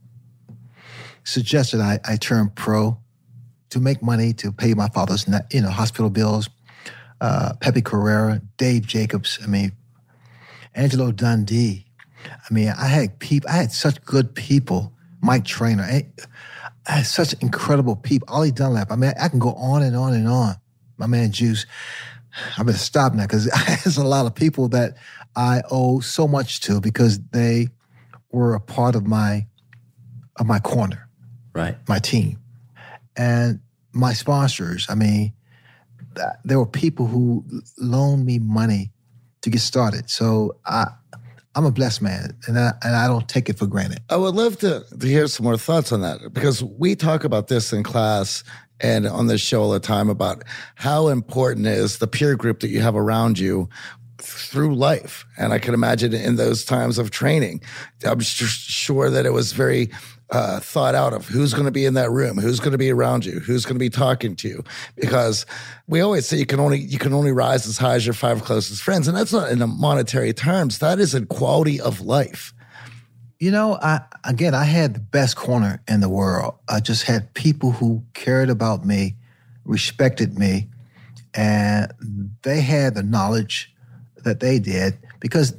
suggested I, I turn pro to make money to pay my father's you know hospital bills. Uh, Pepe Carrera, Dave Jacobs, I mean, Angelo Dundee. I mean, I had people. I had such good people. Mike Trainer. I, I had such incredible people. Ollie Dunlap. I mean, I can go on and on and on. My man Juice. I better stop now because there's a lot of people that I owe so much to because they were a part of my of my corner, right? My team, and my sponsors. I mean, there were people who loaned me money to get started. So I, I'm a blessed man, and I, and I don't take it for granted. I would love to, to hear some more thoughts on that because we talk about this in class and on this show all the time about how important is the peer group that you have around you through life. And I can imagine in those times of training, I'm sure that it was very uh, thought out of who's going to be in that room, who's going to be around you, who's going to be talking to you. Because we always say you can only you can only rise as high as your five closest friends, and that's not in monetary terms. That is in quality of life. You know, I again, I had the best corner in the world. I just had people who cared about me, respected me, and they had the knowledge that they did because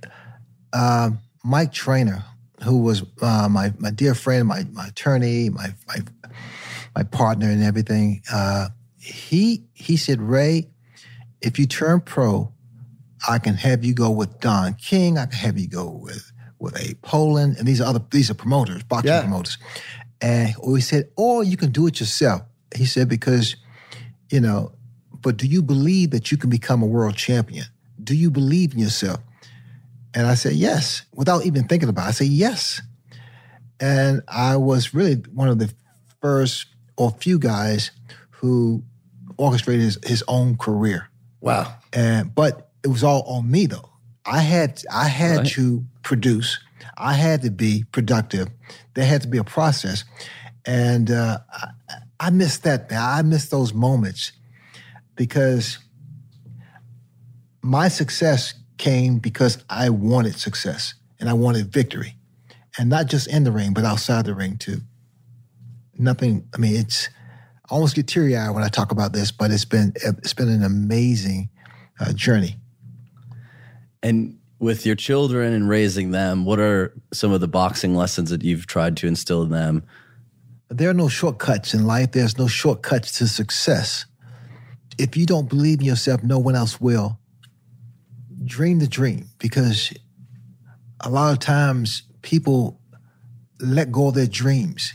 uh, Mike Trainer, who was uh, my my dear friend, my my attorney, my my my partner, and everything, uh, he he said, Ray, if you turn pro, I can have you go with Don King. I can have you go with with a Poland, and these are other these are promoters, boxing yeah. promoters. And he said, or you can do it yourself. He said because, you know, but do you believe that you can become a world champion? Do you believe in yourself? And I said, yes, without even thinking about it. I said, yes. And I was really one of the first or few guys who orchestrated his, his own career. Wow. And but it was all on me though. I had I had right. to produce. I had to be productive. There had to be a process. And uh, I, I missed that, man. I missed those moments because my success came because I wanted success and I wanted victory. And not just in the ring, but outside the ring too. Nothing, I mean, it's, I almost get teary-eyed when I talk about this, but it's been, it's been an amazing uh, journey. And with your children and raising them, what are some of the boxing lessons that you've tried to instill in them? There are no shortcuts in life. There's no shortcuts to success. If you don't believe in yourself, no one else will. Dream the dream, because a lot of times people let go of their dreams.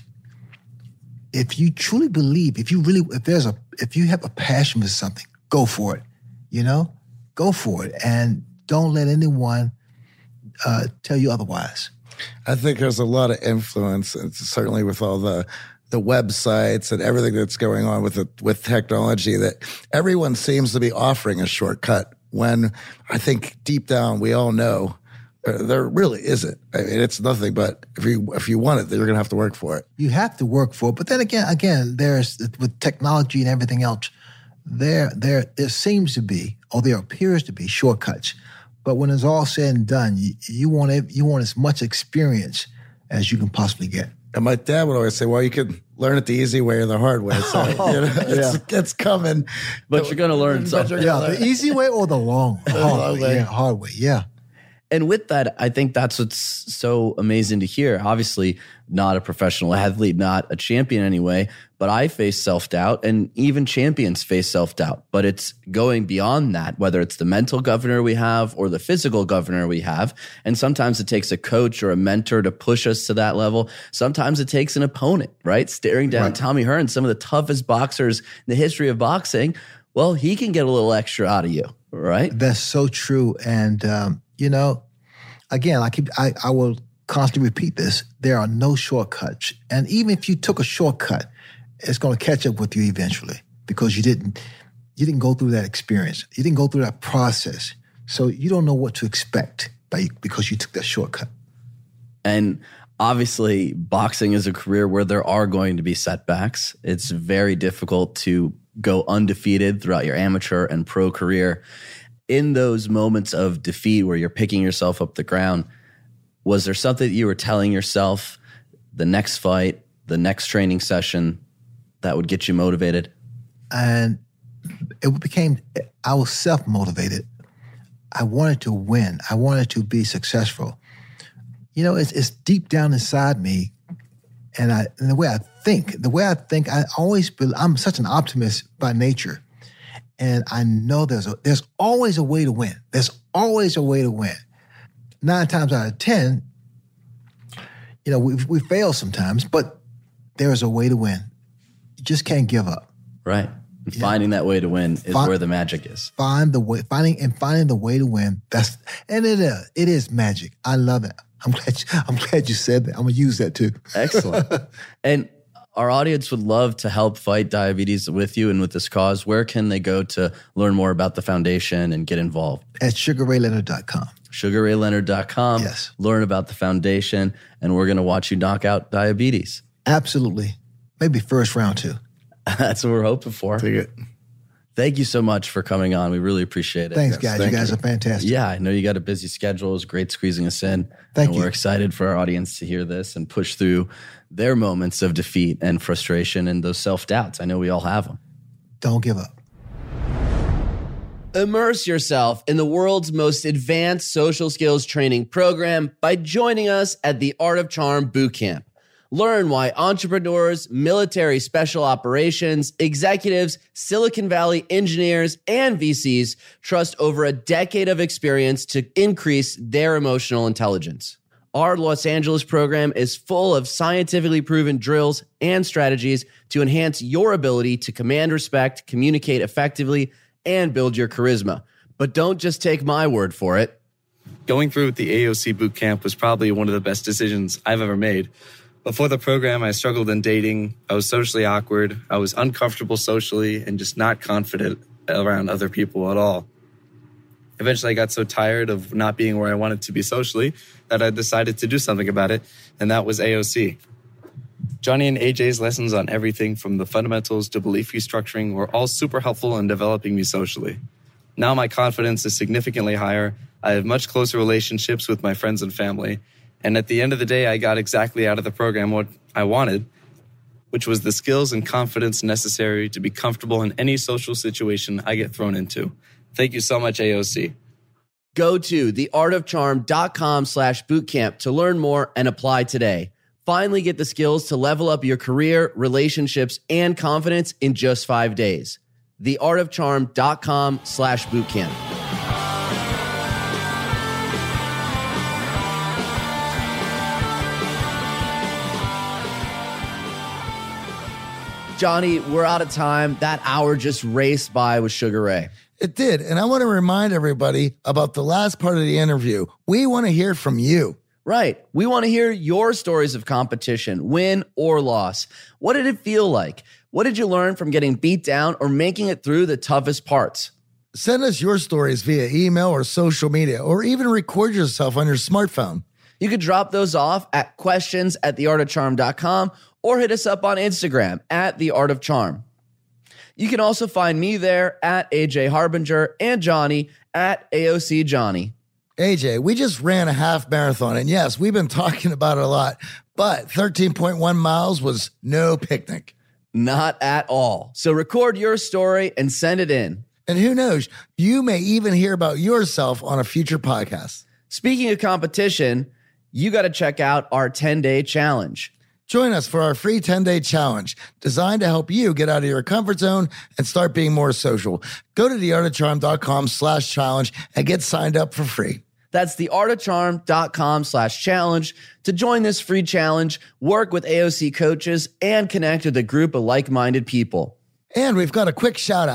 If you truly believe, if you really, if there's a, if you have a passion for something, go for it. You know, go for it, and don't let anyone uh, tell you otherwise. I think there's a lot of influence, and certainly with all the the websites and everything that's going on with it, with technology, that everyone seems to be offering a shortcut. When I think deep down we all know uh, there really isn't. I mean, it's nothing but if you if you want it, then you're going to have to work for it. You have to work for it. But then again, again, there's with technology and everything else, there there there seems to be, or there appears to be, shortcuts. But when it's all said and done, you, you want it, you want as much experience as you can possibly get. And my dad would always say, well, you can learn it the easy way or the hard way. So, you know, it's, yeah. it's coming. But you're going to learn something. Yeah, the easy way or the long, hard long way. way. Yeah, hard way, yeah. And with that, I think that's what's so amazing to hear. Obviously, not a professional athlete, not a champion anyway, but I face self-doubt, and even champions face self-doubt. But it's going beyond that, whether it's the mental governor we have or the physical governor we have. And sometimes it takes a coach or a mentor to push us to that level. Sometimes it takes an opponent, right? Staring down right. Tommy Hearns, some of the toughest boxers in the history of boxing. Well, he can get a little extra out of you, right? That's so true. And, um, you know, again, I keep, I, I will constantly repeat this. There are no shortcuts. And even if you took a shortcut, it's going to catch up with you eventually because you didn't, you didn't go through that experience. You didn't go through that process. So you don't know what to expect by, because you took that shortcut. And obviously, boxing is a career where there are going to be setbacks. It's very difficult to go undefeated throughout your amateur and pro career. In those moments of defeat where you're picking yourself up the ground, was there something that you were telling yourself the next fight, the next training session that would get you motivated? And it became, I was self-motivated. I wanted to win. I wanted to be successful. You know, it's, it's deep down inside me, and I and the way I think, the way I think, I always believe, I'm such an optimist by nature, and I know there's a, there's always a way to win. There's always a way to win. Nine times out of ten, you know, we we fail sometimes, but there is a way to win. You just can't give up. Right. And finding yeah. that way to win is find, where the magic is. Find the way, finding and finding the way to win. That's and it is it is magic. I love it. I'm glad you, I'm glad you said that. I'm gonna use that too. Excellent. And our audience would love to help fight diabetes with you and with this cause. Where can they go to learn more about the foundation and get involved? At sugar ray leonard dot com. sugar ray leonard dot com. Yes. Learn about the foundation, and we're gonna watch you knock out diabetes. Absolutely. Maybe first round too. That's what we're hoping for. Take it. Thank you so much for coming on. We really appreciate it. Thanks, guys. Thank you guys you. are fantastic. Yeah, I know you got a busy schedule. It was great squeezing us in. Thank and you. We're excited for our audience to hear this and push through their moments of defeat and frustration and those self-doubts. I know we all have them. Don't give up. Immerse yourself in the world's most advanced social skills training program by joining us at the Art of Charm Bootcamp. Learn why entrepreneurs, military special operations, executives, Silicon Valley engineers, and V Cs trust over a decade of experience to increase their emotional intelligence. Our Los Angeles program is full of scientifically proven drills and strategies to enhance your ability to command respect, communicate effectively, and build your charisma. But don't just take my word for it. Going through with the A O C Bootcamp was probably one of the best decisions I've ever made. Before the program, I struggled in dating. I was socially awkward. I was uncomfortable socially and just not confident around other people at all. Eventually, I got so tired of not being where I wanted to be socially that I decided to do something about it, and that was A O C. Johnny and A J's lessons on everything from the fundamentals to belief restructuring were all super helpful in developing me socially. Now my confidence is significantly higher. I have much closer relationships with my friends and family. And at the end of the day, I got exactly out of the program what I wanted, which was the skills and confidence necessary to be comfortable in any social situation I get thrown into. Thank you so much, A O C. Go to theartofcharm.com slash bootcamp to learn more and apply today. Finally get the skills to level up your career, relationships, and confidence in just five days. theartofcharm.com slash bootcamp. Johnny, we're out of time. That hour just raced by with Sugar Ray. It did. And I want to remind everybody about the last part of the interview. We want to hear from you. Right. We want to hear your stories of competition, win or loss. What did it feel like? What did you learn from getting beat down or making it through the toughest parts? Send us your stories via email or social media, or even record yourself on your smartphone. You could drop those off at questions at the art of charm dot com or hit us up on Instagram at the art of charm. You can also find me there at A J Harbinger and Johnny at A O C Johnny. A J, we just ran a half marathon, and yes, we've been talking about it a lot, but thirteen point one miles was no picnic. Not at all. So record your story and send it in. And who knows, you may even hear about yourself on a future podcast. Speaking of competition, you got to check out our ten-day challenge. Join us for our free ten-day challenge designed to help you get out of your comfort zone and start being more social. Go to theartofcharm.com slash challenge and get signed up for free. That's theartofcharm.com slash challenge to join this free challenge, work with A O C coaches, and connect with a group of like-minded people. And we've got a quick shout out.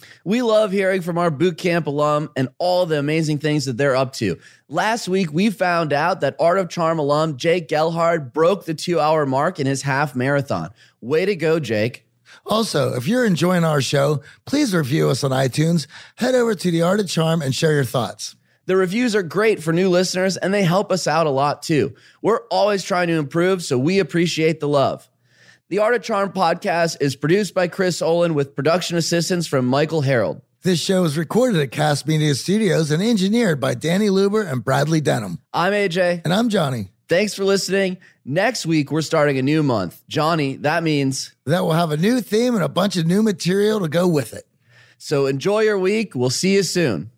We love hearing from our boot camp alum and all the amazing things that they're up to. Last week, we found out that Art of Charm alum Jake Gelhard broke the two-hour mark in his half marathon. Way to go, Jake. Also, if you're enjoying our show, please review us on iTunes. Head over to The Art of Charm and share your thoughts. The reviews are great for new listeners, and they help us out a lot, too. We're always trying to improve, so we appreciate the love. The Art of Charm podcast is produced by Chris Olin with production assistance from Michael Harold. This show is recorded at Cast Media Studios and engineered by Danny Luber and Bradley Denham. I'm A J. And I'm Johnny. Thanks for listening. Next week, we're starting a new month. Johnny, that means that we'll have a new theme and a bunch of new material to go with it. So enjoy your week. We'll see you soon.